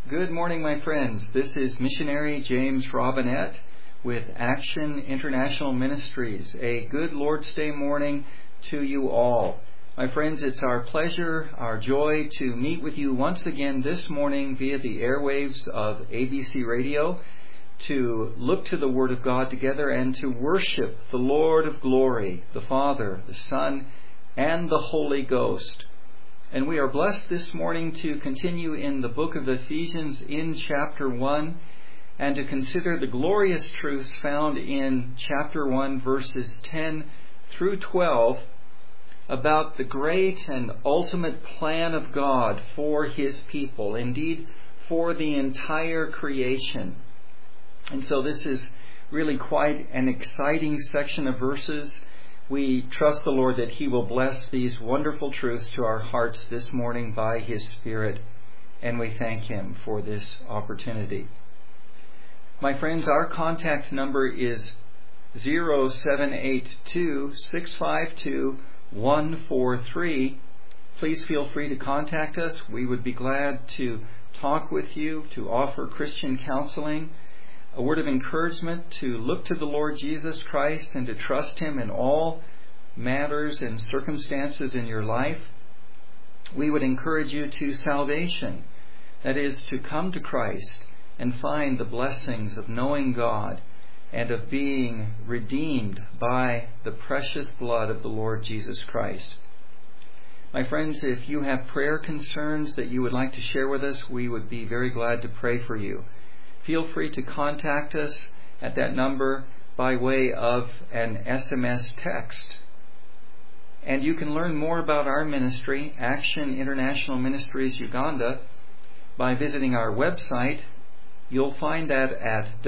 Good morning, my friends. This is missionary James Robinette with Action International Ministries. A good Lord's Day morning to you all. My friends, it's our pleasure, our joy to meet with you once again this morning via the airwaves of ABC Radio to look to the Word of God together and to worship the Lord of glory, the Father, the Son, and the Holy Ghost. And we are blessed this morning to continue in the book of Ephesians in chapter 1 and to consider the glorious truths found in chapter 1 verses 10 through 12 about the great and ultimate plan of God for His people, indeed for the entire creation. And so this is really quite an exciting section of verses. We trust the Lord that He will bless these wonderful truths to our hearts this morning by His Spirit, and we thank Him for this opportunity. My friends, our contact number is 0782-652-143. Please feel free to contact us. We would be glad to talk with you, to offer Christian counseling, a word of encouragement to look to the Lord Jesus Christ and to trust Him in all matters and circumstances in your life. We would encourage you to salvation, that is, to come to Christ and find the blessings of knowing God and of being redeemed by the precious blood of the Lord Jesus Christ. My friends, if you have prayer concerns that you would like to share with us, we would be very glad to pray for you. Feel free to contact us at that number by way of an SMS text. And you can learn more about our ministry, Action International Ministries Uganda, by visiting our website. You'll find that at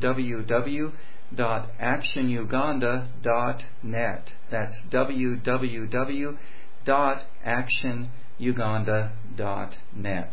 www.actionuganda.net. That's www.actionuganda.net.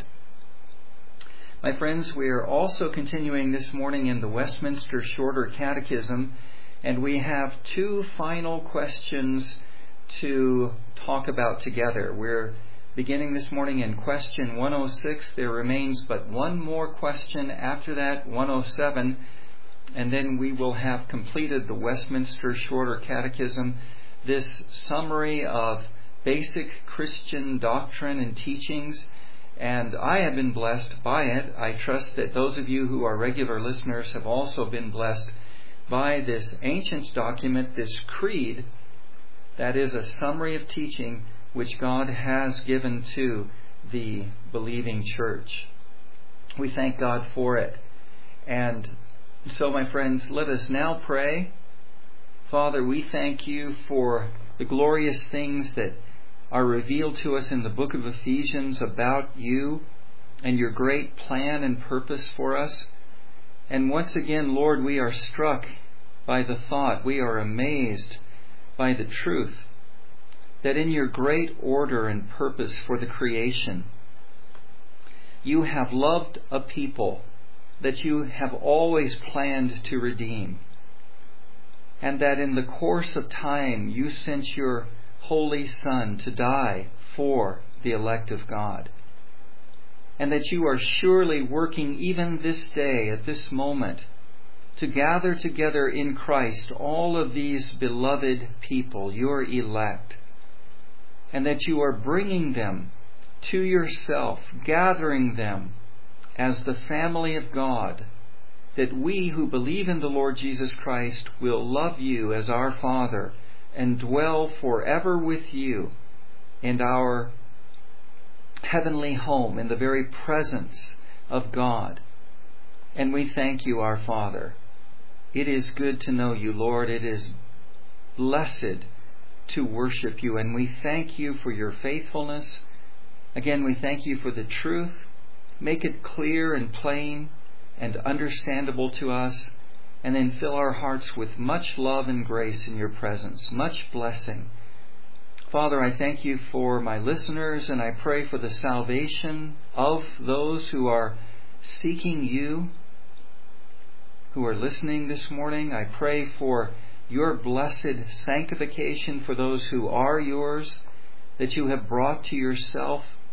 My friends, we are also continuing this morning in the Westminster Shorter Catechism, and we have two final questions to talk about together. We're beginning this morning in question 106. There remains but one more question after that, 107, and then we will have completed the Westminster Shorter Catechism, this summary of basic Christian doctrine and teachings. And I have been blessed by it. I trust that those of you who are regular listeners have also been blessed by this ancient document, this creed, that is a summary of teaching which God has given to the believing church. We thank God for it. And so, my friends, let us now pray. Father, we thank You for the glorious things that are revealed to us in the book of Ephesians about You and Your great plan and purpose for us. And once again, Lord, we are struck by the thought, we are amazed by the truth that in Your great order and purpose for the creation, You have loved a people that You have always planned to redeem, and that in the course of time You sent Your Holy Son to die for the elect of God. And that You are surely working even this day, at this moment, to gather together in Christ all of these beloved people, Your elect. And that You are bringing them to Yourself, gathering them as the family of God, that we who believe in the Lord Jesus Christ will love You as our Father and dwell forever with You in our heavenly home, in the very presence of God. And we thank You, our Father. It is good to know You, Lord. It is blessed to worship You, and we thank You for Your faithfulness. Again, we thank You for the truth. Make it clear and plain and understandable to us. And then fill our hearts with much love and grace in Your presence, much blessing. Father, I thank You for my listeners, and I pray for the salvation of those who are seeking You, who are listening this morning. I pray for Your blessed sanctification for those who are Yours, that You have brought to Yourself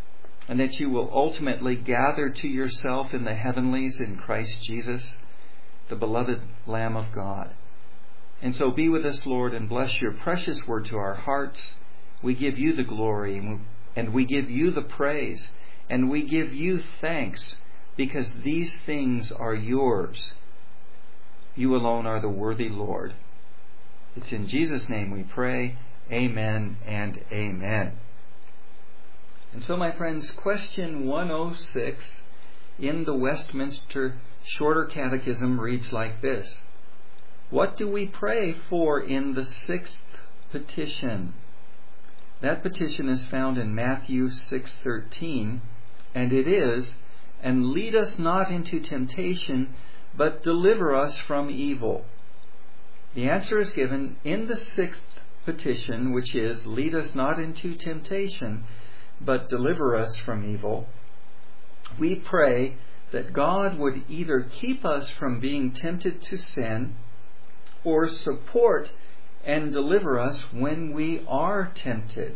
and that you will ultimately gather to yourself in the heavenlies in Christ Jesus, the beloved Lamb of God. And so be with us, Lord, and bless your precious word to our hearts. We give you the glory, and we give you the praise, and we give you thanks, because these things are yours. You alone are the worthy Lord. It's in Jesus' name we pray. Amen and amen. And so, my friends, question 106 in the Westminster Shorter Catechism reads like this. What do we pray for in the sixth petition? That petition is found in Matthew 6:13, and it is, "And lead us not into temptation, but deliver us from evil." The answer is given in the sixth petition, which is, "Lead us not into temptation, but deliver us from evil." We pray that God would either keep us from being tempted to sin, or support and deliver us when we are tempted.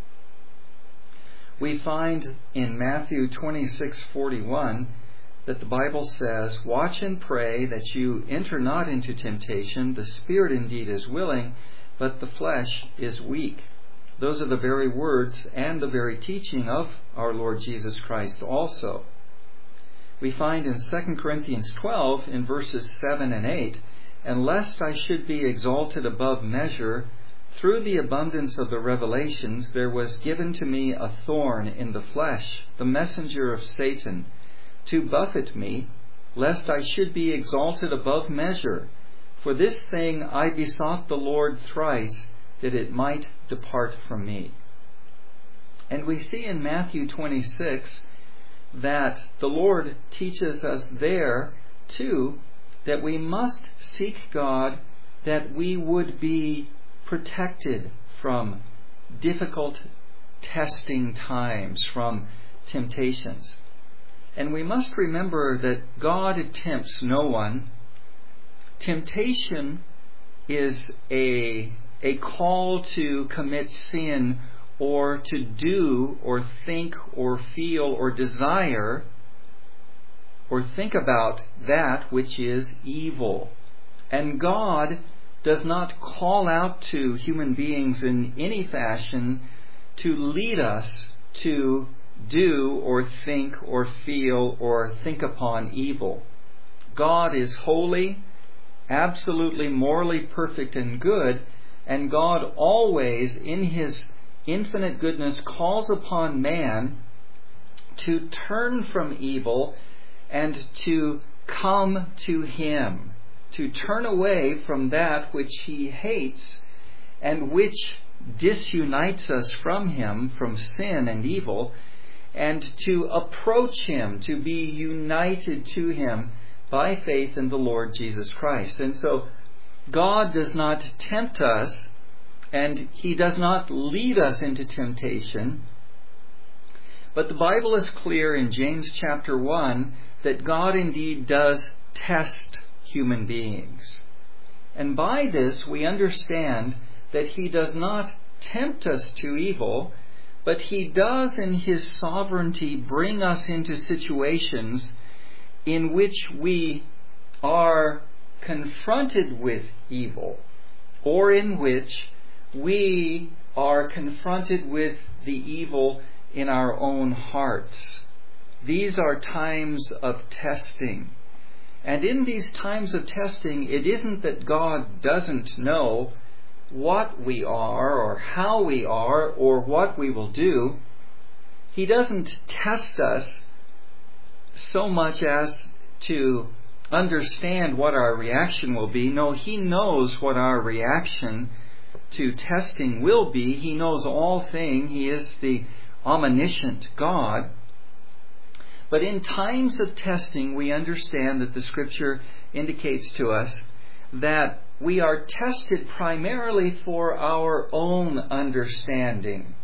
We find in Matthew 26:41 that the Bible says, "Watch and pray that you enter not into temptation. The spirit indeed is willing, but the flesh is weak." Those are the very words and the very teaching of our Lord Jesus Christ also. We find in 2 Corinthians 12 in verses 7 and 8, "And lest I should be exalted above measure, through the abundance of the revelations there was given to me a thorn in the flesh, the messenger of Satan, to buffet me, lest I should be exalted above measure. For this thing I besought the Lord thrice, that it might depart from me." And we see in Matthew 26 that the Lord teaches us there, too, that we must seek God, that we would be protected from difficult testing times, from temptations. And we must remember that God tempts no one. Temptation is a call to commit sin, or to do or think or feel or desire or think about that which is evil. And God does not call out to human beings in any fashion to lead us to do or think or feel or think upon evil. God is holy, absolutely morally perfect and good, and God always, in His infinite goodness, calls upon man to turn from evil and to come to Him, to turn away from that which he hates and which disunites us from Him, from sin and evil, and to approach Him, to be united to Him by faith in the Lord Jesus Christ. And so God does not tempt us, and He does not lead us into temptation. But the Bible is clear in James chapter 1 that God indeed does test human beings. And by this we understand that He does not tempt us to evil, but He does in His sovereignty bring us into situations in which we are confronted with evil, or in which we are confronted with the evil in our own hearts. These are times of testing. And in these times of testing, it isn't that God doesn't know what we are or how we are or what we will do. He doesn't test us so much as to understand what our reaction will be. No, He knows what our reaction to testing will be. He knows all things. He is the omniscient God. But in times of testing, we understand that the Scripture indicates to us that we are tested primarily for our own understanding.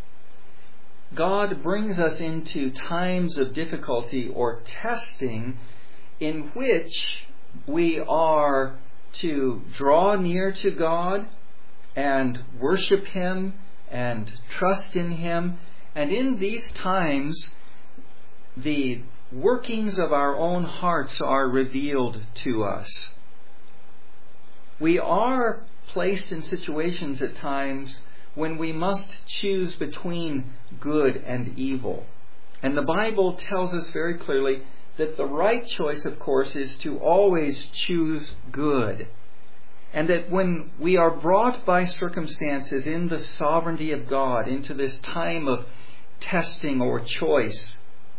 God brings us into times of difficulty or testing in which we are to draw near to God and worship Him and trust in Him And in these times, the workings of our own hearts are revealed to us. We are placed in situations at times when we must choose between good and evil. And the Bible tells us very clearly that the right choice, of course, is to always choose good. And that when we are brought by circumstances in the sovereignty of God into this time of testing or choice,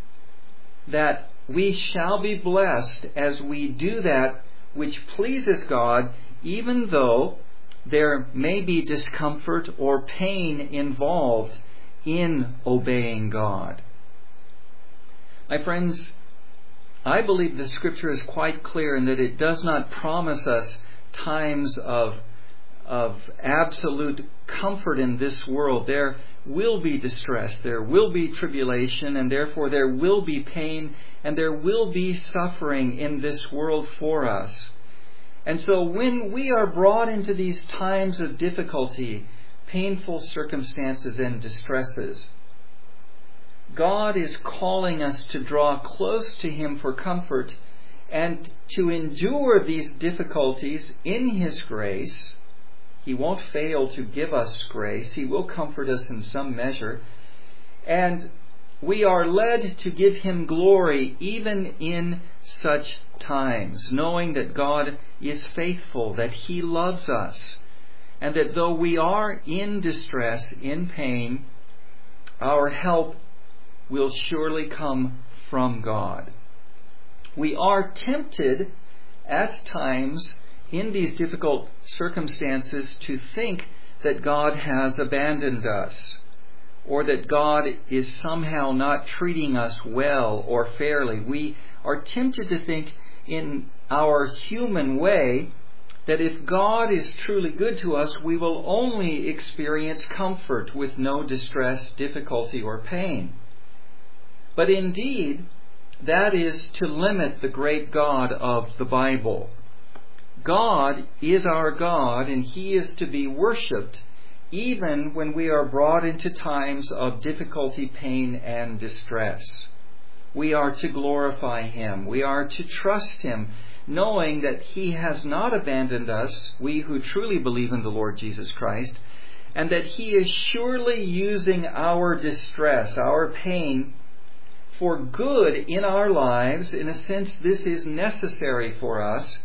that we shall be blessed as we do that which pleases God, even though there may be discomfort or pain involved in obeying God. My friends, I believe the Scripture is quite clear in that it does not promise us times of absolute comfort in this world. There will be distress, there will be tribulation, and therefore there will be pain, and there will be suffering in this world for us. And so when we are brought into these times of difficulty, painful circumstances and distresses, God is calling us to draw close to Him for comfort and to endure these difficulties in His grace. He won't fail to give us grace. He will comfort us in some measure. And we are led to give Him glory even in such times, knowing that God is faithful, that He loves us, and that though we are in distress, in pain, our help will surely come from God. We are tempted at times in these difficult circumstances to think that God has abandoned us, or that God is somehow not treating us well or fairly. We are tempted to think in our human way that if God is truly good to us, we will only experience comfort with no distress, difficulty, or pain. But indeed, that is to limit the great God of the Bible. God is our God, and He is to be worshipped even when we are brought into times of difficulty, pain, and distress. We are to glorify Him. We are to trust Him, knowing that He has not abandoned us, we who truly believe in the Lord Jesus Christ, and that He is surely using our distress, our pain, for good in our lives. In a sense, this is necessary for us,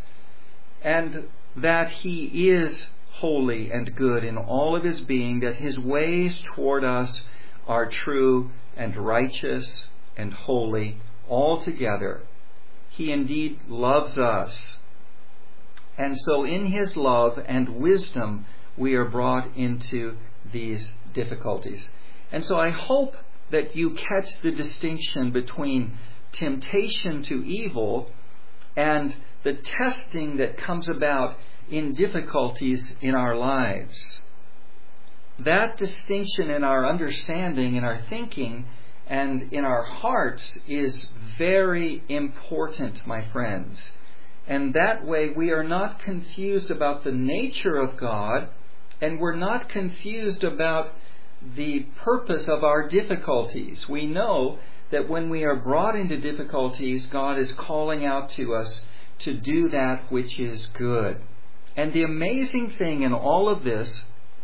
and that He is holy and good in all of His being, that His ways toward us are true and righteous and holy altogether. He indeed loves us. And so in His love and wisdom, we are brought into these difficulties. And so I hope that you catch the distinction between temptation to evil and the testing that comes about in difficulties in our lives. That distinction in our understanding, in our thinking, and in our hearts is very important, my friends. And that way we are not confused about the nature of God, and we're not confused about the purpose of our difficulties. We know that when we are brought into difficulties, God is calling out to us to do that which is good. And the amazing thing in all of this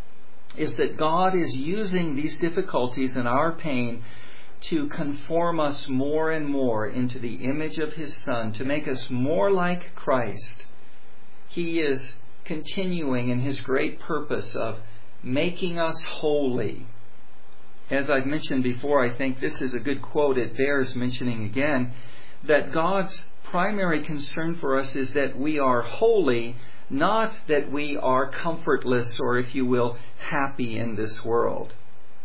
is that God is using these difficulties and our pain to conform us more and more into the image of His Son, to make us more like Christ. He is continuing in His great purpose of making us holy. As I've mentioned before, I think this is a good quote. It bears mentioning again, that God's primary concern for us is that we are holy, not that we are comfortless or, if you will, happy in this world.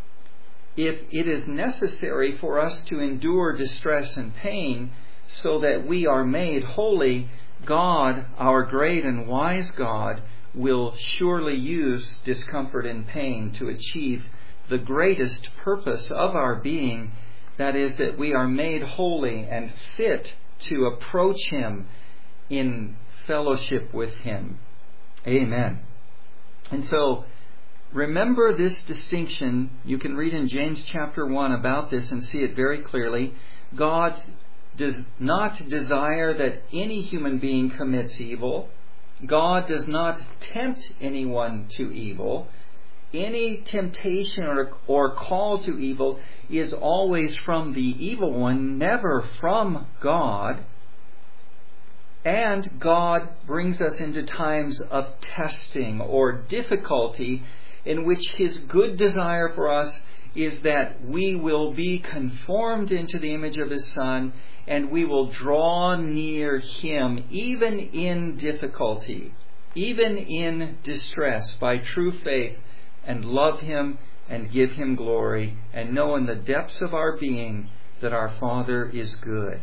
If it is necessary for us to endure distress and pain so that we are made holy, God, our great and wise God, will surely use discomfort and pain to achieve the greatest purpose of our being, that is, that we are made holy and fit to approach Him in fellowship with Him. Amen. And so remember this distinction. You can read in James chapter 1 about this and see it very clearly. God does not desire that any human being commits evil. God does not tempt anyone to evil. Any temptation or call to evil is always from the evil one, never from God. And God brings us into times of testing or difficulty in which His good desire for us is that we will be conformed into the image of His Son, and we will draw near Him even in difficulty, even in distress, by true faith, and love Him and give Him glory, and know in the depths of our being that our Father is good.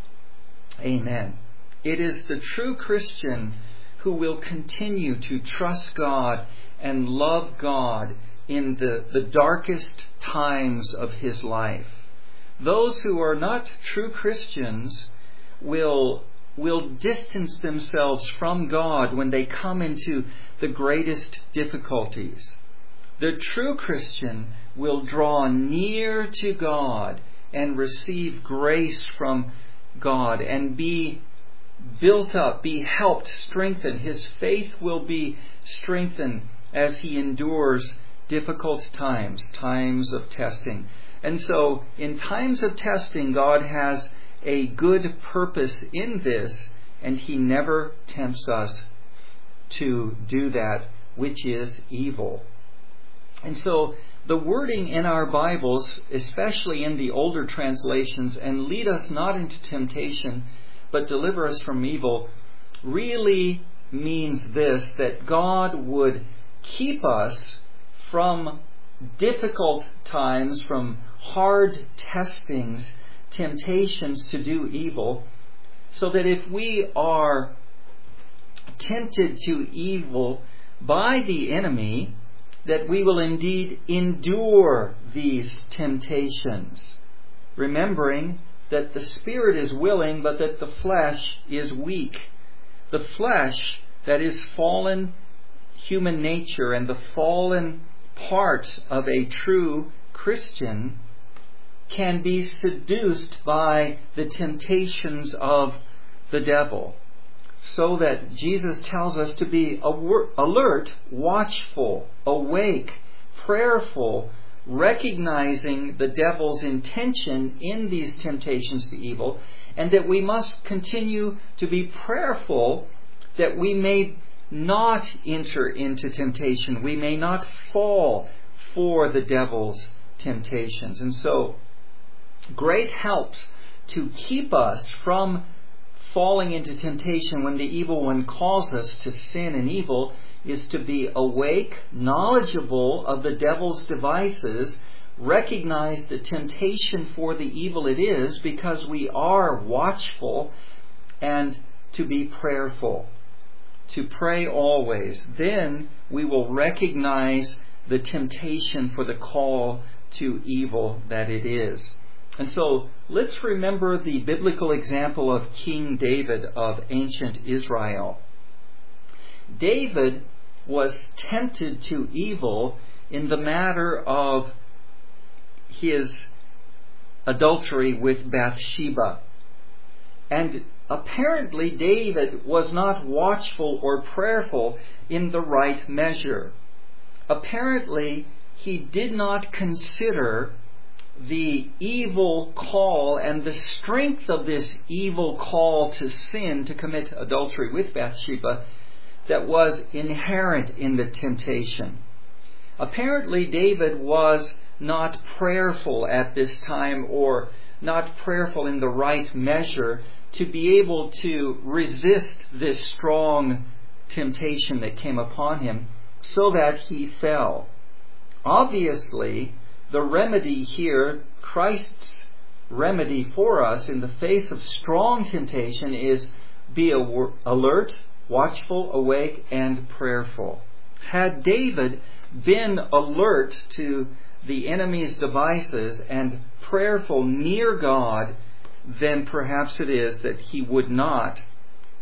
Amen. It is the true Christian who will continue to trust God and love God in the darkest times of his life. Those who are not true Christians will distance themselves from God when they come into the greatest difficulties. The true Christian will draw near to God and receive grace from God and be built up, be helped, strengthened. His faith will be strengthened as he endures difficult times of testing. And so, in times of testing, God has a good purpose in this, and He never tempts us to do that which is evil. And so, the wording in our Bibles, especially in the older translations, and lead us not into temptation, but deliver us from evil, really means this, that God would keep us from difficult times, from hard testings, temptations to do evil, so that if we are tempted to evil by the enemy, that we will indeed endure these temptations, remembering that the spirit is willing, but that the flesh is weak. The flesh, that is fallen human nature and the fallen part of a true Christian, can be seduced by the temptations of the devil. So that Jesus tells us to be alert, watchful, awake, prayerful, recognizing the devil's intention in these temptations to evil, and that we must continue to be prayerful that we may not enter into temptation. We may not fall for the devil's temptations. And so, great helps to keep us from falling into temptation when the evil one calls us to sin and evil is to be awake, knowledgeable of the devil's devices, recognize the temptation for the evil it is because we are watchful, and to be prayerful. To pray always. Then we will recognize the temptation for the call to evil that it is. And so let's remember the biblical example of King David of ancient Israel. David was tempted to evil in the matter of his adultery with Bathsheba. And apparently David was not watchful or prayerful in the right measure. Apparently he did not consider the evil call and the strength of this evil call to sin, to commit adultery with Bathsheba, that was inherent in the temptation. Apparently David was not prayerful at this time, or not prayerful in the right measure to be able to resist this strong temptation that came upon him, so that he fell. Obviously, the remedy here, Christ's remedy for us in the face of strong temptation, is be alert, watchful, awake, and prayerful. Had David been alert to the enemy's devices and prayerful near God, then perhaps it is that he would not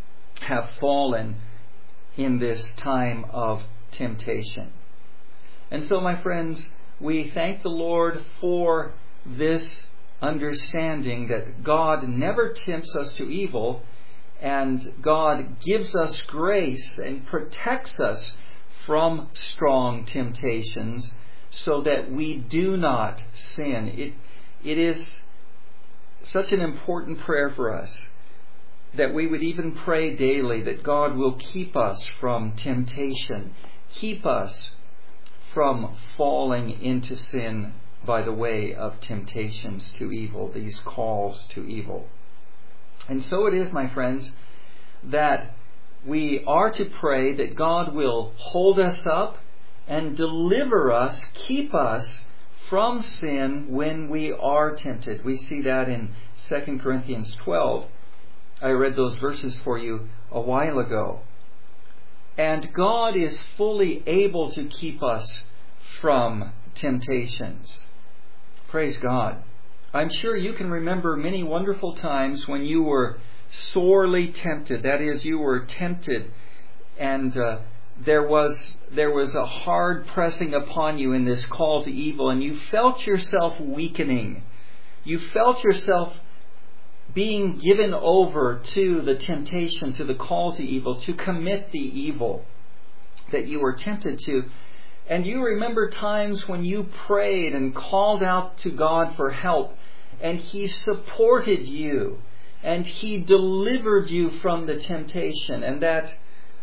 have fallen in this time of temptation. And so, my friends, we thank the Lord for this understanding that God never tempts us to evil, and God gives us grace and protects us from strong temptations so that we do not sin. It is such an important prayer for us that we would even pray daily that God will keep us from temptation, keep us from falling into sin by the way of temptations to evil, these calls to evil. And so it is, my friends, that we are to pray that God will hold us up and deliver us, keep us from sin when we are tempted. We see that in 2 Corinthians 12. I read those verses for you a while ago. And God is fully able to keep us from temptations. Praise God. I'm sure you can remember many wonderful times when you were sorely tempted. That is, you were tempted and there was a hard pressing upon you in this call to evil, and you felt yourself weakening. You felt yourself being given over to the temptation, to the call to evil, to commit the evil that you were tempted to. And you remember times when you prayed and called out to God for help, and He supported you, and He delivered you from the temptation, and that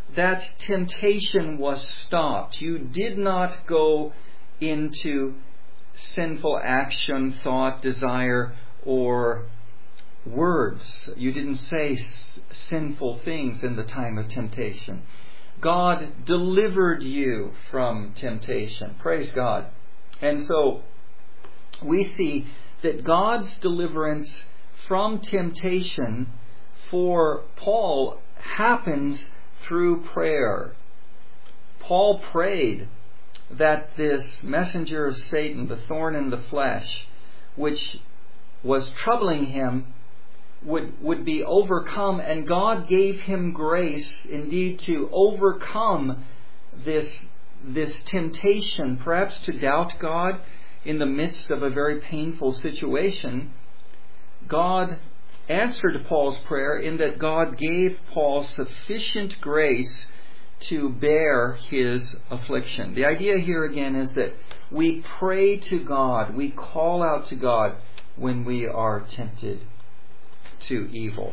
temptation was stopped. You did not go into sinful action, thought, desire, or words. You didn't say sinful things in the time of temptation. God delivered you from temptation. Praise God. And so we see that God's deliverance from temptation for Paul happens through prayer. Paul prayed that this messenger of Satan, the thorn in the flesh, which was troubling him, would be overcome, and God gave him grace indeed to overcome this temptation, perhaps to doubt God in the midst of a very painful situation. God answered Paul's prayer in that God gave Paul sufficient grace to bear his affliction. The idea here again is that we pray to God, we call out to God when we are tempted to evil.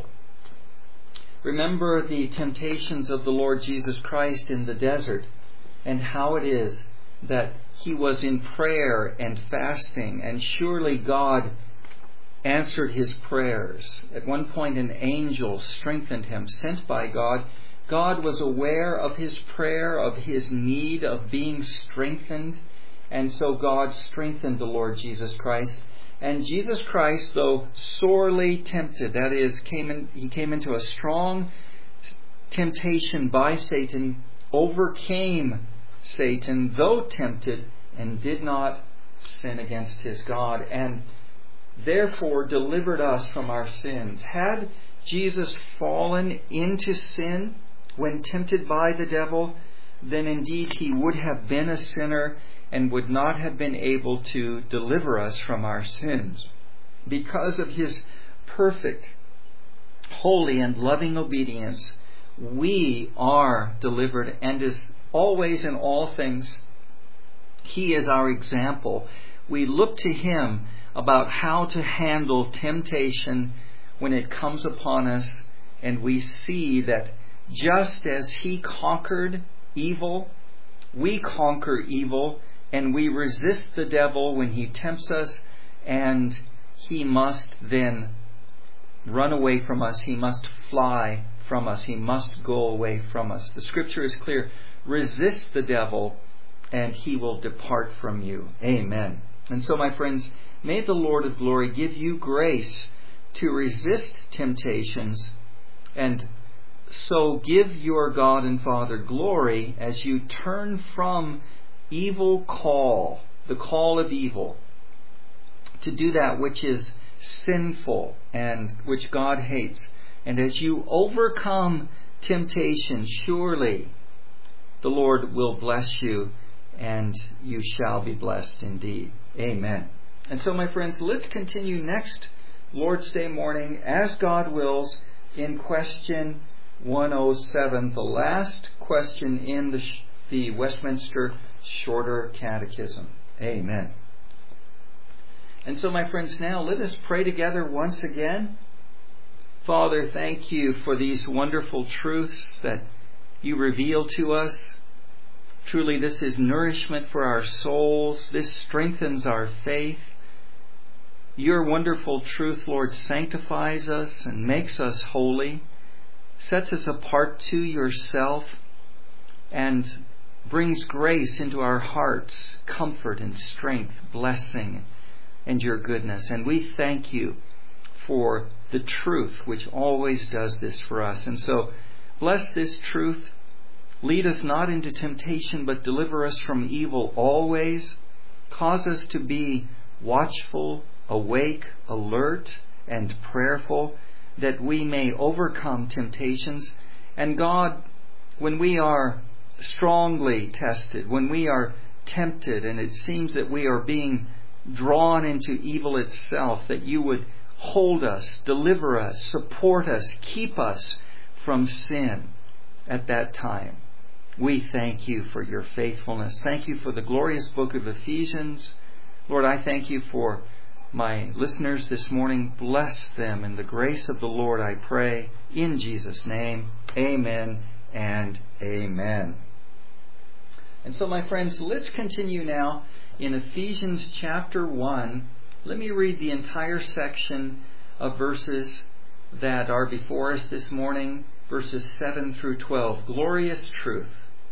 Remember the temptations of the Lord Jesus Christ in the desert, and how it is that He was in prayer and fasting, and surely God answered His prayers. At one point an angel strengthened him, sent by God. God was aware of his prayer, of his need of being strengthened, and so God strengthened the Lord Jesus Christ. And Jesus Christ, though sorely tempted, that is, he came into a strong temptation by Satan, overcame Satan, though tempted, and did not sin against his God, and therefore delivered us from our sins. Had Jesus fallen into sin when tempted by the devil, then indeed He would have been a sinner and would not have been able to deliver us from our sins. Because of His perfect, holy, and loving obedience, we are delivered, and as always in all things, He is our example. We look to Him about how to handle temptation when it comes upon us, and we see that just as He conquered evil, we conquer evil, and we resist the devil when he tempts us, and he must then run away from us. He must fly from us. He must go away from us. The Scripture is clear. Resist the devil, and he will depart from you. Amen. And so, my friends, may the Lord of glory give you grace to resist temptations, and so give your God and Father glory as you turn from evil call, the call of evil, to do that which is sinful and which God hates. And as you overcome temptation, surely the Lord will bless you and you shall be blessed indeed. Amen. And so, my friends, let's continue next Lord's Day morning, as God wills, in question 107, the last question in the Westminster Shorter Catechism. Amen. And so, my friends, now let us pray together once again. Father, thank you for these wonderful truths that you reveal to us. Truly, this is nourishment for our souls. This strengthens our faith. Your wonderful truth, Lord, sanctifies us and makes us holy, sets us apart to yourself, and brings grace into our hearts, comfort and strength, blessing, and your goodness. And we thank you for the truth which always does this for us. And so, bless this truth. Lead us not into temptation, but deliver us from evil always. Cause us to be watchful, awake, alert, and prayerful, that we may overcome temptations. And God, when we are strongly tested, when we are tempted, and it seems that we are being drawn into evil itself, that you would hold us, deliver us, support us, keep us from sin at that time. We thank you for your faithfulness. Thank you for the glorious book of Ephesians. Lord, I thank you for my listeners this morning. Bless them in the grace of the Lord, I pray, in Jesus' name. Amen and amen. And so, my friends, let's continue now in Ephesians chapter 1. Let me read the entire section of verses that are before us this morning, verses 7 through 12. Glorious truth.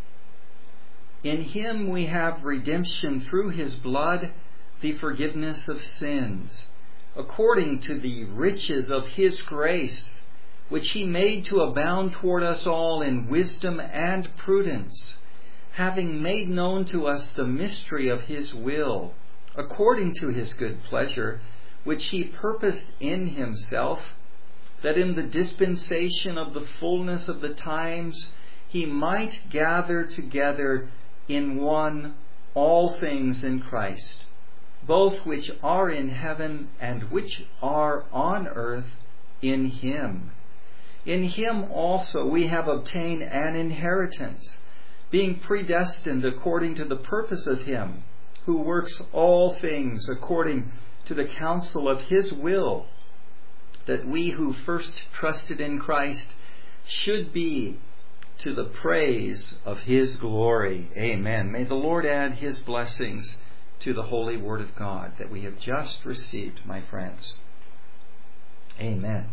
In Him we have redemption through His blood, the forgiveness of sins, according to the riches of His grace, which He made to abound toward us all in wisdom and prudence, having made known to us the mystery of His will, according to His good pleasure, which He purposed in Himself, that in the dispensation of the fullness of the times He might gather together in one all things in Christ, both which are in heaven and which are on earth in Him. In Him also we have obtained an inheritance, being predestined according to the purpose of Him who works all things according to the counsel of His will, that we who first trusted in Christ should be to the praise of His glory. Amen. May the Lord add His blessings to the holy Word of God that we have just received, my friends. Amen.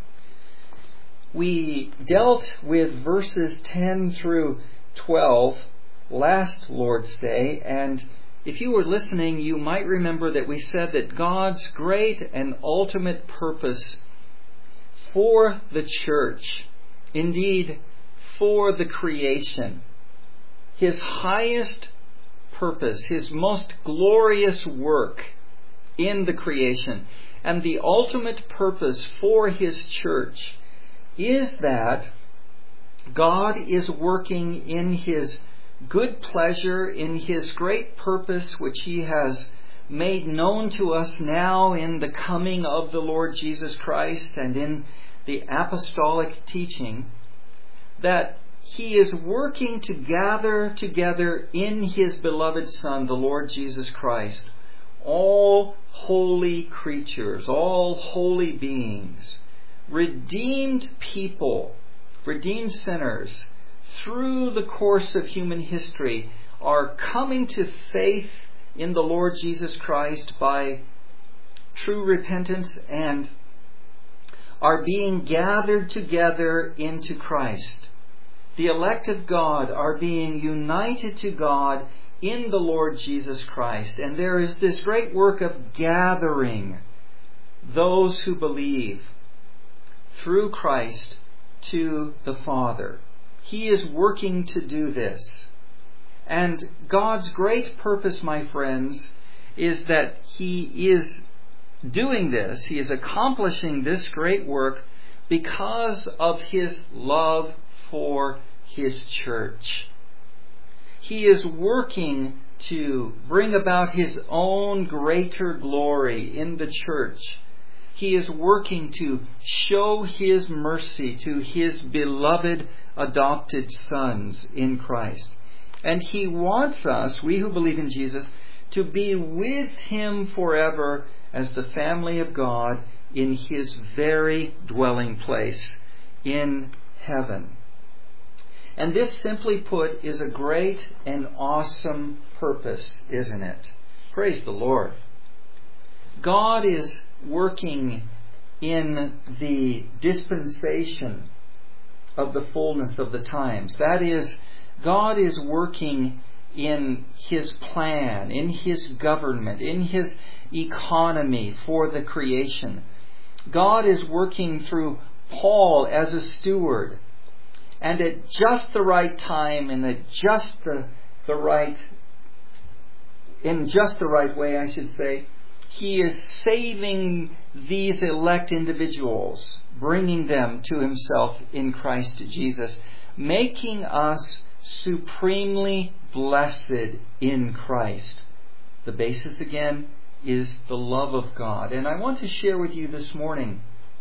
We dealt with verses 10 through 12 last Lord's Day, and if you were listening, you might remember that we said that God's great and ultimate purpose for the church, indeed for the creation, His highest purpose, His most glorious work in the creation, and the ultimate purpose for His church is that God is working in His good pleasure, in His great purpose, which He has made known to us now in the coming of the Lord Jesus Christ and in the apostolic teaching, that He is working to gather together in His beloved Son, the Lord Jesus Christ, all holy creatures, all holy beings, redeemed people, redeemed sinners, through the course of human history, are coming to faith in the Lord Jesus Christ by true repentance and are being gathered together into Christ. The elect of God are being united to God in the Lord Jesus Christ. And there is this great work of gathering those who believe through Christ to the Father. He is working to do this. And God's great purpose, my friends, is that He is doing this. He is accomplishing this great work because of His love for His church. He is working to bring about His own greater glory in the church. He is working to show His mercy to His beloved adopted sons in Christ. And He wants us, we who believe in Jesus, to be with Him forever as the family of God in His very dwelling place in heaven. And this, simply put, is a great and awesome purpose, isn't it? Praise the Lord. God is working in the dispensation of the fullness of the times. That is, God is working in His plan, in His government, in His economy for the creation. God is working through Paul as a steward. And at just the right time, and at just the right way, I should say, He is saving these elect individuals, bringing them to Himself in Christ Jesus, making us supremely blessed in Christ. The basis, again, is the love of God. And I want to share with you this morning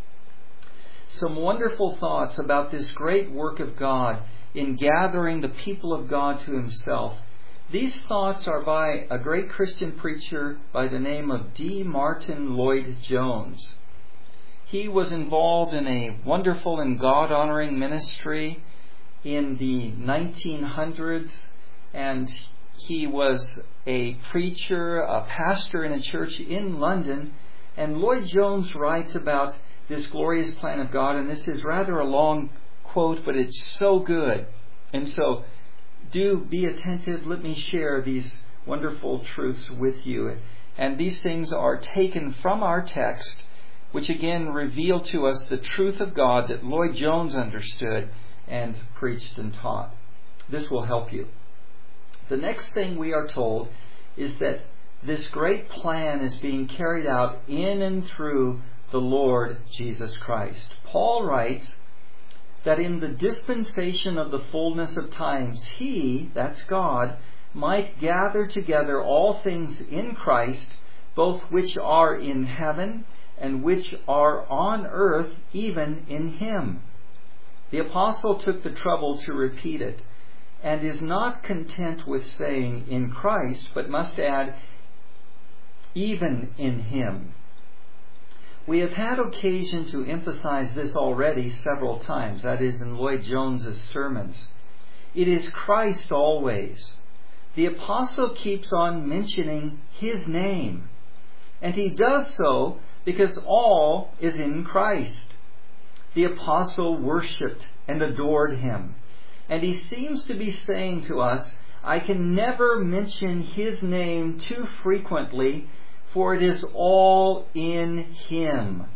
some wonderful thoughts about this great work of God in gathering the people of God to Himself. These thoughts are by a great Christian preacher by the name of D. Martin Lloyd-Jones. He was involved in a wonderful and God-honoring ministry in the 1900s, and he was a preacher, a pastor in a church in London. And Lloyd-Jones writes about this glorious plan of God, and this is rather a long quote, but it's so good. And so, do be attentive. Let me share these wonderful truths with you. And these things are taken from our text, which again reveal to us the truth of God that Lloyd-Jones understood and preached and taught. This will help you. The next thing we are told is that this great plan is being carried out in and through the Lord Jesus Christ. Paul writes that in the dispensation of the fullness of times, He, that's God, might gather together all things in Christ, both which are in heaven and which are on earth, even in Him. The apostle took the trouble to repeat it, and is not content with saying in Christ, but must add, even in Him. We have had occasion to emphasize this already several times, that is, in Lloyd-Jones's sermons. It is Christ always. The apostle keeps on mentioning His name, and he does so because all is in Christ. The apostle worshipped and adored Him, and he seems to be saying to us, I can never mention His name too frequently, for it is all in Him.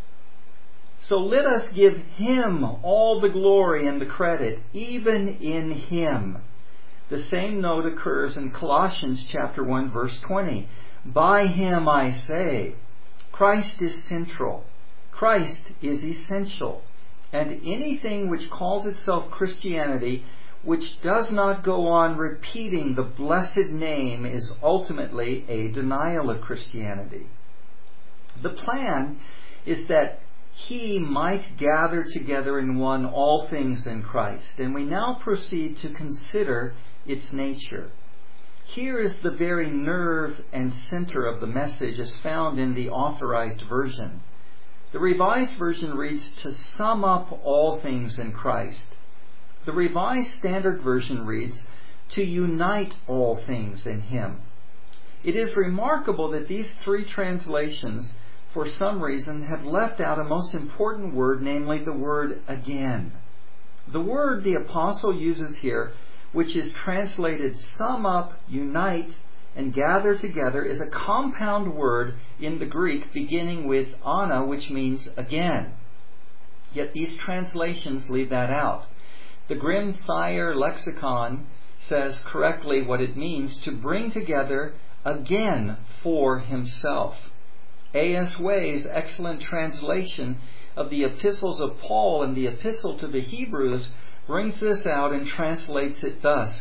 So let us give Him all the glory and the credit, even in Him. The same note occurs in Colossians chapter 1, verse 20. By Him I say, Christ is central. Christ is essential. And anything which calls itself Christianity, which does not go on repeating the blessed name, is ultimately a denial of Christianity. The plan is that He might gather together in one all things in Christ. And we now proceed to consider its nature. Here is the very nerve and center of the message as found in the Authorized Version. The Revised Version reads, to sum up all things in Christ. The Revised Standard Version reads, to unite all things in Him. It is remarkable that these three translations, for some reason, have left out a most important word, namely the word again. The word the apostle uses here, which is translated sum up, unite, and gather together, is a compound word in the Greek beginning with ana, which means again. Yet these translations leave that out. The Grimm-Thayer lexicon says correctly what it means to bring together again for Himself. A.S. Way's excellent translation of the epistles of Paul and the epistle to the Hebrews brings this out and translates it thus,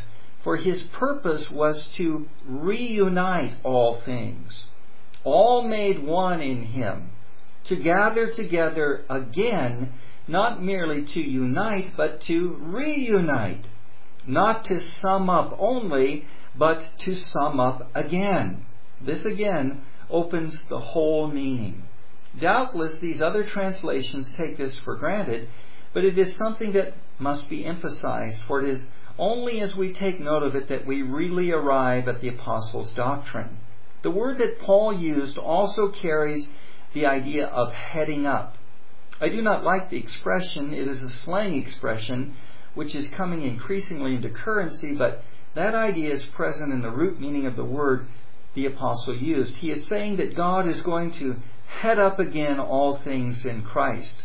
For His purpose was to reunite all things, all made one in Him, to gather together again, not merely to unite, but to reunite, not to sum up only, but to sum up again. This again opens the whole meaning. Doubtless these other translations take this for granted, but it is something that must be emphasized, for it is only as we take note of it that we really arrive at the apostles' doctrine. The word that Paul used also carries the idea of heading up. I do not like the expression. It is a slang expression which is coming increasingly into currency, but that idea is present in the root meaning of the word the apostle used. He is saying that God is going to head up again all things in Christ.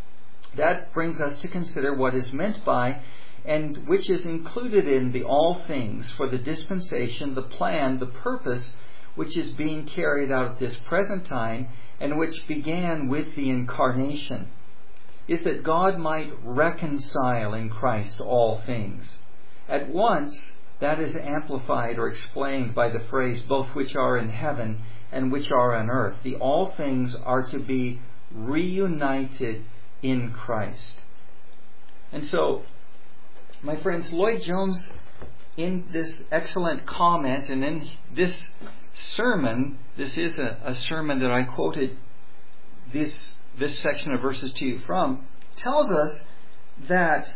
That brings us to consider what is meant by and which is included in the all things for the dispensation, the plan, the purpose which is being carried out at this present time and which began with the incarnation, is that God might reconcile in Christ all things. At once, that is amplified or explained by the phrase, both which are in heaven and which are on earth. The all things are to be reunited in Christ. And so, my friends, Lloyd Jones, in this excellent comment and in this sermon, this is a sermon that I quoted this section of verses to you from, tells us that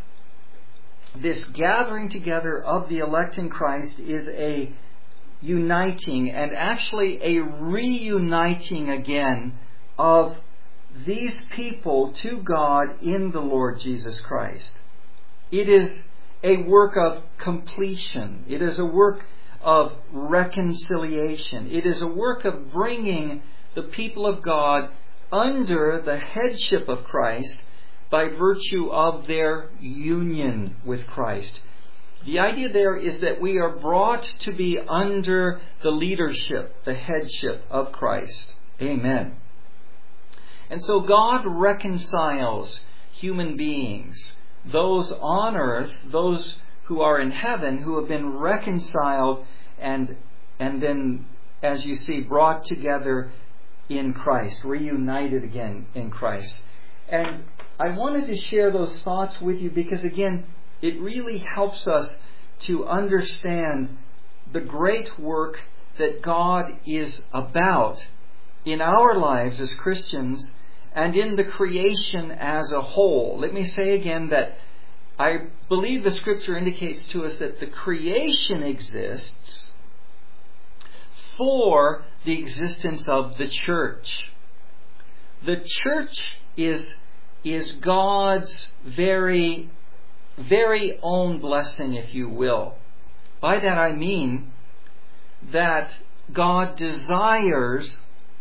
this gathering together of the elect in Christ is a uniting and actually a reuniting again of these people to God in the Lord Jesus Christ. It is a work of completion. It is a work of reconciliation. It is a work of bringing the people of God under the headship of Christ by virtue of their union with Christ. The idea there is that we are brought to be under the leadership, the headship of Christ. Amen. And so God reconciles human beings, those on earth, those who are in heaven, who have been reconciled and then, as you see, brought together in Christ, reunited again in Christ. And I wanted to share those thoughts with you because, again, it really helps us to understand the great work that God is about in our lives as Christians and in the creation as a whole. Let me say again that I believe the Scripture indicates to us that the creation exists for the existence of the church. The church is God's very, very own blessing, if you will. By that I mean that God desires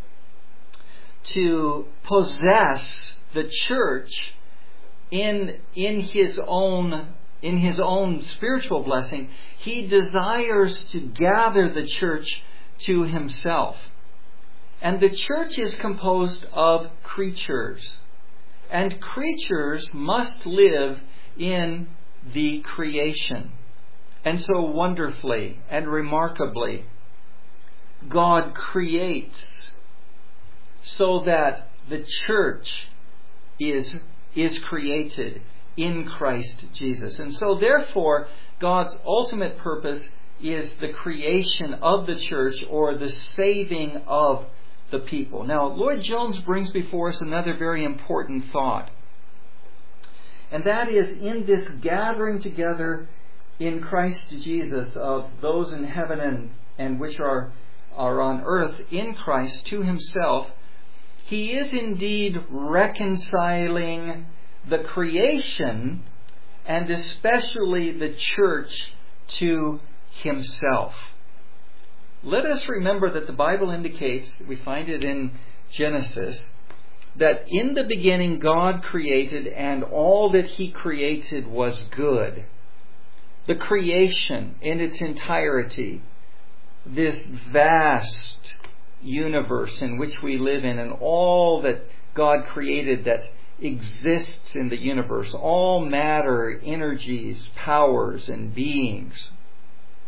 to possess the church in His own spiritual blessing. He desires to gather the church to Himself. And the church is composed of creatures. And creatures must live in the creation. And so wonderfully and remarkably, God creates so that the church is created in Christ Jesus. And so therefore, God's ultimate purpose is the creation of the church, or the saving of the people. Now, Lloyd Jones brings before us another very important thought. And that is, in this gathering together in Christ Jesus of those in heaven and which are on earth in Christ to Himself, He is indeed reconciling the creation and especially the church to Himself. Let us remember that the Bible indicates, we find it in Genesis, that in the beginning God created, and all that He created was good. The creation in its entirety, this vast universe in which we live in, and all that God created that exists in the universe, all matter, energies, powers, and beings.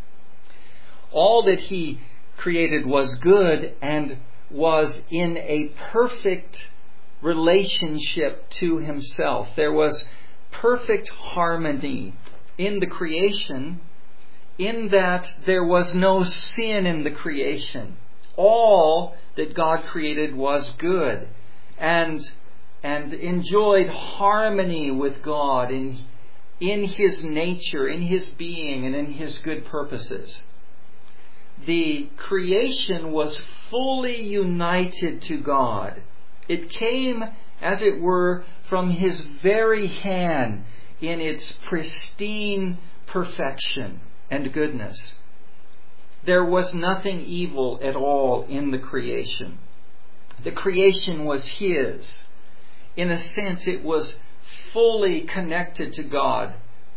All that He created was good and was in a perfect relationship to Himself. There was perfect harmony in the creation, in that there was no sin in the creation. All that God created was good and enjoyed harmony with God in His nature, in His being, and in His good purposes. The creation was fully united to God. It came, as it were, from His very hand in its pristine perfection and goodness. There was nothing evil at all in the creation. The creation was His. In a sense, it was fully connected to God.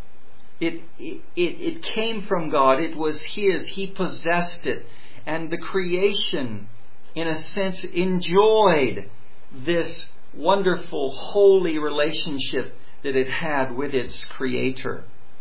It came from God. It was His. He possessed it. And the creation, in a sense, enjoyed this wonderful, holy relationship that it had with its Creator.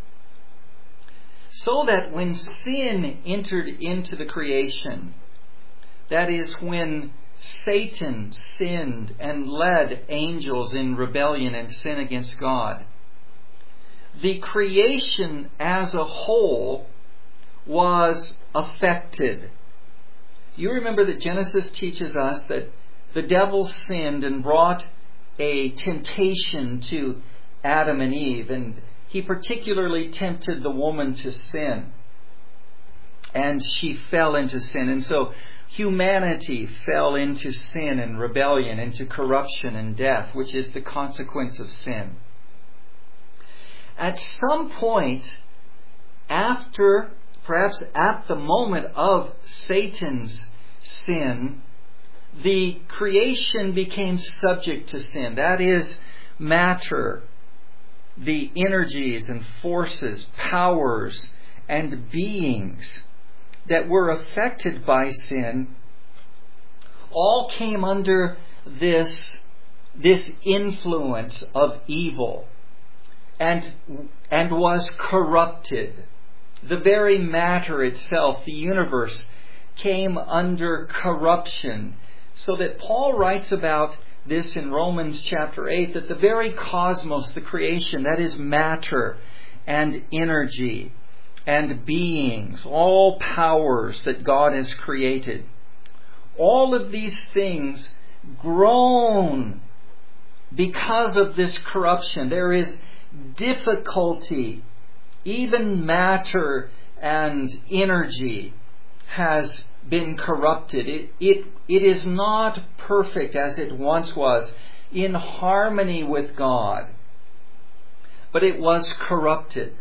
So that when sin entered into the creation, that is, when Satan sinned and led angels in rebellion and sin against God, the creation as a whole was affected. You remember that Genesis teaches us that the devil sinned and brought a temptation to Adam and Eve, and he particularly tempted the woman to sin. And she fell into sin. And so humanity fell into sin and rebellion, into corruption and death, which is the consequence of sin. At some point, after, perhaps at the moment of Satan's sin, the creation became subject to sin. That is, matter, the energies and forces, powers, and beings that were affected by sin all came under this influence of evil and was corrupted. The very matter itself, the universe, came under corruption. So that Paul writes about this in Romans chapter 8, that the very cosmos, the creation, that is matter and energy and beings, all powers that God has created, all of these things groan because of this corruption. There is difficulty. Even matter and energy has been corrupted. It is not perfect as it once was, in harmony with God, but it was corrupted.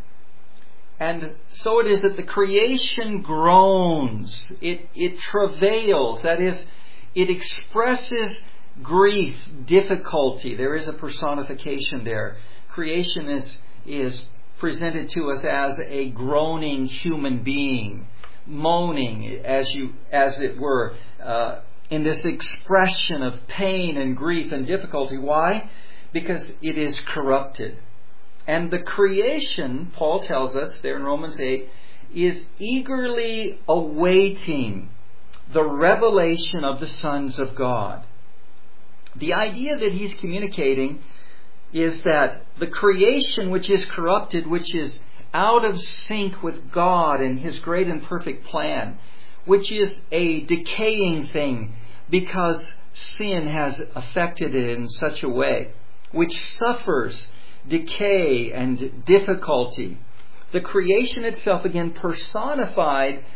And so it is that the creation groans, it travails, that is, it expresses grief, difficulty. There is a personification there. Creation is presented to us as a groaning human being, moaning, as it were, in this expression of pain and grief and difficulty. Why? Because it is corrupted. And the creation, Paul tells us there in Romans 8, is eagerly awaiting the revelation of the sons of God. The idea that he's communicating is that the creation which is corrupted, which is out of sync with God and His great and perfect plan, which is a decaying thing because sin has affected it in such a way, which suffers decay and difficulty. The creation itself, again personified,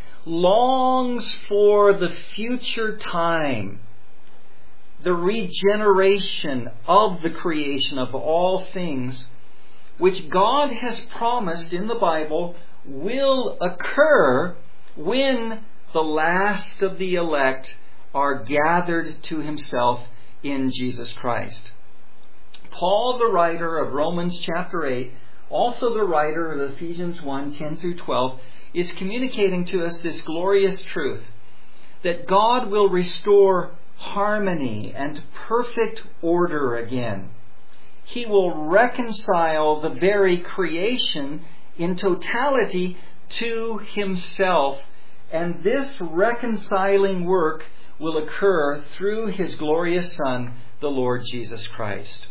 longs for the future time, the regeneration of the creation of all things, which God has promised in the Bible will occur when the last of the elect are gathered to Himself in Jesus Christ. Paul, the writer of Romans chapter 8, also the writer of Ephesians 1, 10 through 12, is communicating to us this glorious truth that God will restore harmony and perfect order again. He will reconcile the very creation in totality to Himself And this reconciling work will occur through His glorious Son, the Lord Jesus Christ.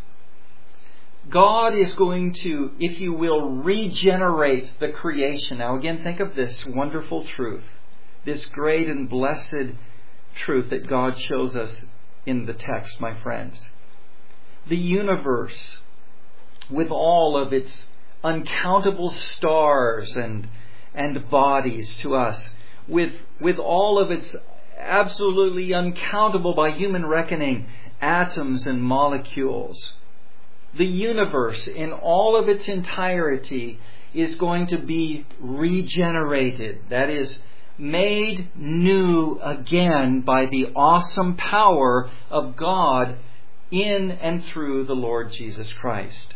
God is going to, if you will, regenerate the creation. Now again, think of this wonderful truth, this great and blessed truth that God shows us in the text, my friends. The universe, with all of its uncountable stars and bodies to us, with all of its absolutely uncountable by human reckoning atoms and molecules. The universe in all of its entirety is going to be regenerated. That is, made new again by the awesome power of God in and through the Lord Jesus Christ.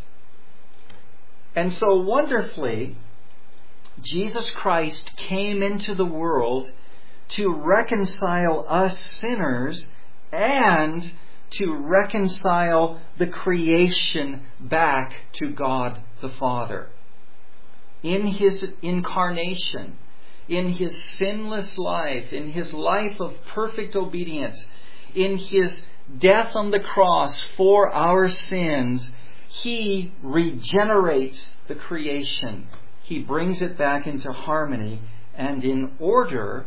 And so wonderfully, Jesus Christ came into the world to reconcile us sinners and to reconcile the creation back to God the Father. In His incarnation, in His sinless life, in His life of perfect obedience, in His death on the cross for our sins, He regenerates the creation. He brings it back into harmony and in order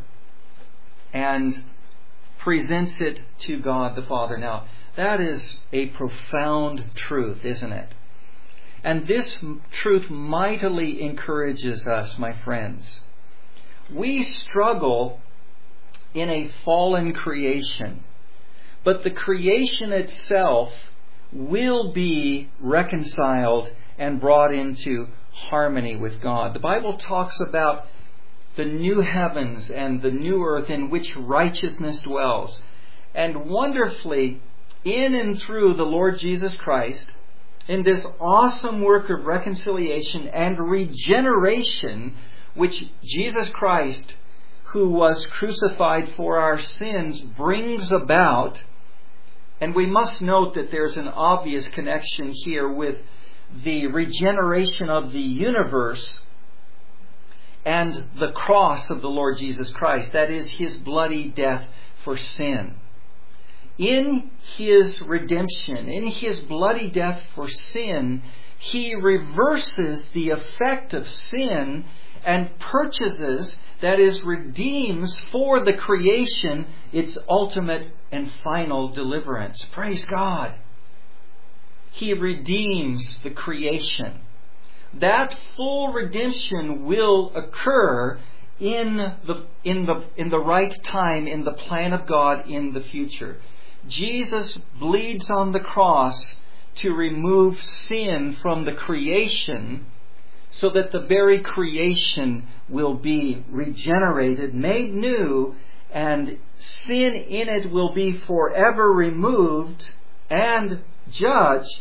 and presents it to God the Father. Now, that is a profound truth, isn't it? And this truth mightily encourages us, my friends. We struggle in a fallen creation, but the creation itself will be reconciled and brought into harmony with God. The Bible talks about the new heavens and the new earth in which righteousness dwells. And wonderfully, in and through the Lord Jesus Christ, in this awesome work of reconciliation and regeneration, which Jesus Christ, who was crucified for our sins, brings about. And we must note that there's an obvious connection here with the regeneration of the universe and the cross of the Lord Jesus Christ. That is, His bloody death for sin. In His redemption, in His bloody death for sin, He reverses the effect of sin and purchases, that is, redeems for the creation its ultimate and final deliverance. Praise God. He redeems the creation. That full redemption will occur in the right time, in the plan of God in the future. Jesus bleeds on the cross to remove sin from the creation, so that the very creation will be regenerated, made new, and sin in it will be forever removed and judged,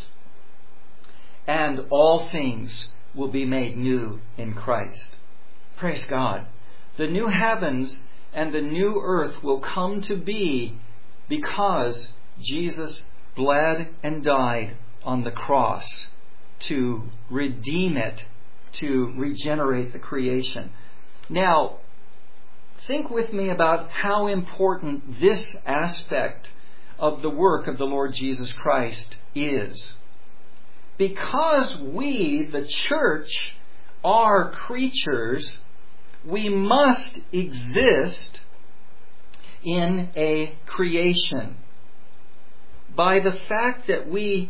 and all things will be made new in Christ. Praise God. The new heavens and the new earth will come to be because Jesus bled and died on the cross to redeem it, to regenerate the creation. Now, think with me about how important this aspect of the work of the Lord Jesus Christ is. Because we, the church, are creatures, we must exist in a creation. By the fact that we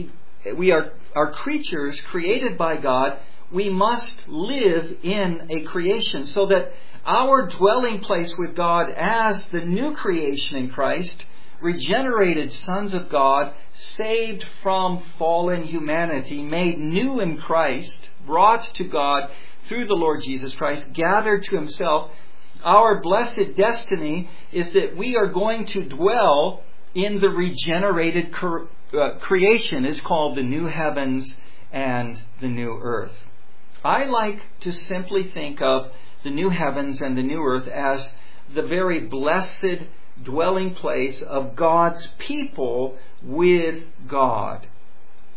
are creatures created by God, we must live in a creation, so that our dwelling place with God as the new creation in Christ, regenerated sons of God, saved from fallen humanity, made new in Christ, brought to God through the Lord Jesus Christ, gathered to Himself. Our blessed destiny is that we are going to dwell in the regenerated creation. It's called the new heavens and the new earth. I like to simply think of the new heavens and the new earth as the very blessed dwelling place of God's people with God.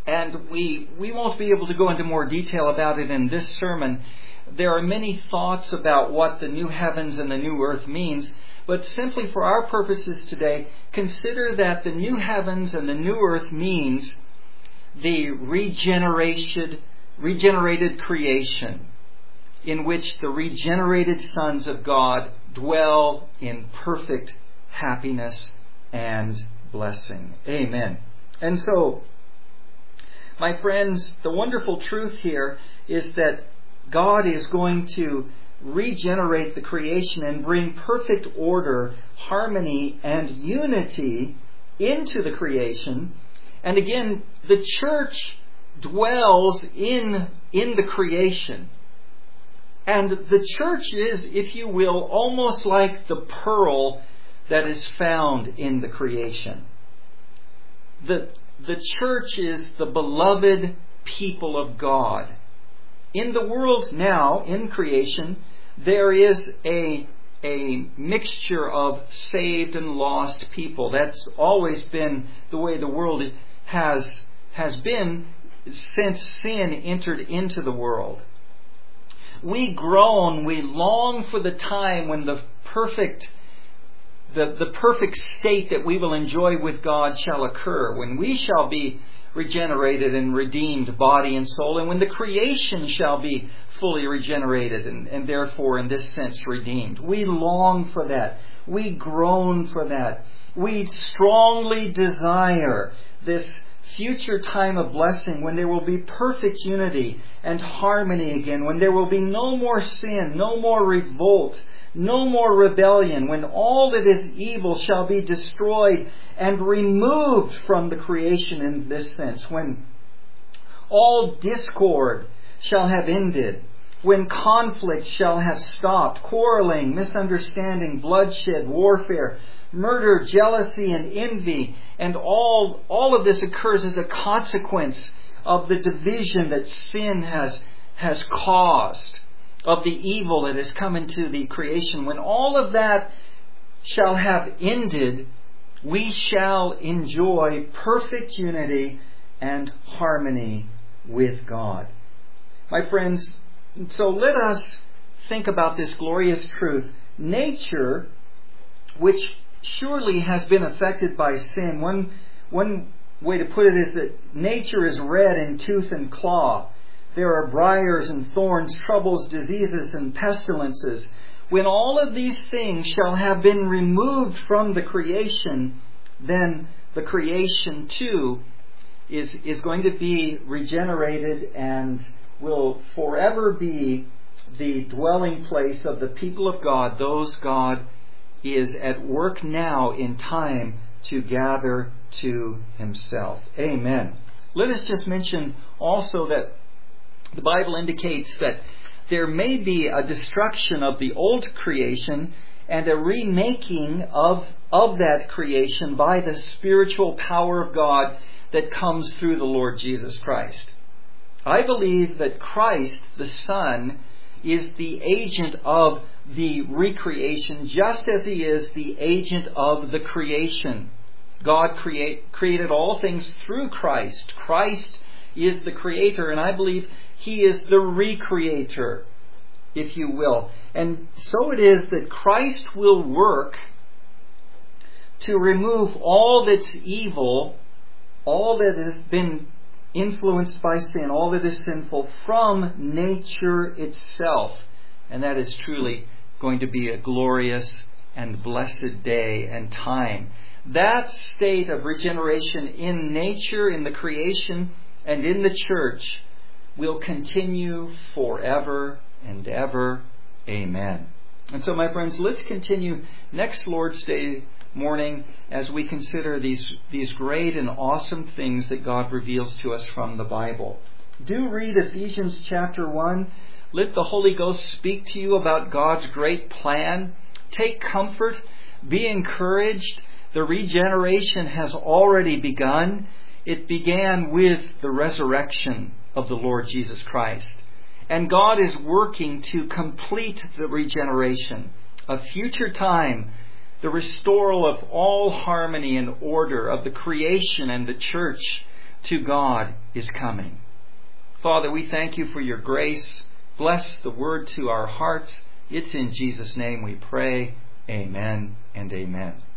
And we won't be able to go into more detail about it in this sermon. There are many thoughts about what the new heavens and the new earth means, but simply for our purposes today, consider that the new heavens and the new earth means the regenerated creation in which the regenerated sons of God dwell in perfect happiness and blessing. Amen. And so, my friends, the wonderful truth here is that God is going to regenerate the creation and bring perfect order, harmony, and unity into the creation. And again, the church dwells in the creation. And the church is, if you will, almost like the pearl that is found in the creation. The church is the beloved people of God. In the world now, in creation, there is a mixture of saved and lost people. That's always been the way the world has been since sin entered into the world. We groan, we long for the time when the perfect state that we will enjoy with God shall occur, when we shall be regenerated and redeemed, body and soul, and when the creation shall be fully regenerated and therefore in this sense redeemed. We long for that. We groan for that. We strongly desire this future time of blessing when there will be perfect unity and harmony again, when there will be no more sin, no more revolt, no more rebellion, when all that is evil shall be destroyed and removed from the creation in this sense, when all discord shall have ended, when conflict shall have stopped, quarreling, misunderstanding, bloodshed, warfare, murder, jealousy, and envy, and all of this occurs as a consequence of the division that sin has caused, of the evil that has come into the creation. When all of that shall have ended, we shall enjoy perfect unity and harmony with God. My friends, so let us think about this glorious truth. Nature, which surely has been affected by sin. One way to put it is that nature is red in tooth and claw. There are briars and thorns, troubles, diseases, and pestilences. When all of these things shall have been removed from the creation, then the creation too is going to be regenerated and will forever be the dwelling place of the people of God, those God is at work now in time to gather to Himself. Amen. Let us just mention also that the Bible indicates that there may be a destruction of the old creation and a remaking of that creation by the spiritual power of God that comes through the Lord Jesus Christ. I believe that Christ, the Son, is the agent of the recreation, just as He is the agent of the creation. God created all things through Christ. Christ is the creator, and I believe He is the recreator, if you will. And so it is that Christ will work to remove all that's evil, all that has been influenced by sin, all that is sinful from nature itself. And that is truly going to be a glorious and blessed day and time. That state of regeneration in nature, in the creation, and in the church will continue forever and ever. Amen. And so, my friends, let's continue next Lord's Day morning as we consider these great and awesome things that God reveals to us from the Bible. Do read Ephesians chapter 1. Let the Holy Ghost speak to you about God's great plan. Take comfort. Be encouraged. The regeneration has already begun. It began with the resurrection of the Lord Jesus Christ. And God is working to complete the regeneration. A future time, the restoral of all harmony and order of the creation and the church, to God is coming. Father, we thank you for your grace. Bless the word to our hearts. It's in Jesus' name we pray. Amen and amen.